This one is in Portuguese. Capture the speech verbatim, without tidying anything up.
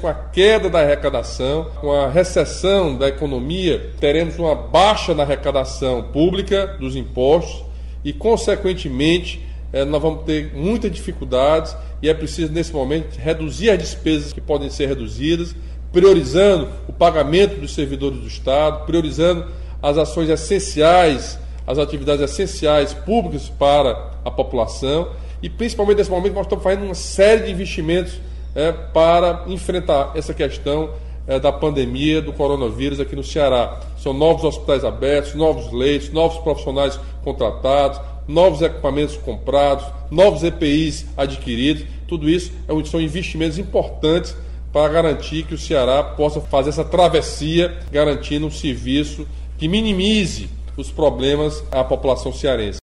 com a queda da arrecadação, com a recessão da economia, teremos uma baixa na arrecadação pública dos impostos e, consequentemente, nós vamos ter muitas dificuldades e é preciso, nesse momento, reduzir as despesas que podem ser reduzidas, priorizando o pagamento dos servidores do Estado, priorizando as ações essenciais, as atividades essenciais públicas para a população e, principalmente, nesse momento, nós estamos fazendo uma série de investimentos é, para enfrentar essa questão é, da pandemia do coronavírus aqui no Ceará. São novos hospitais abertos, novos leitos, novos profissionais contratados, novos equipamentos comprados, novos E P Is adquiridos. Tudo isso são investimentos importantes para garantir que o Ceará possa fazer essa travessia, garantindo um serviço que minimize os problemas à população cearense.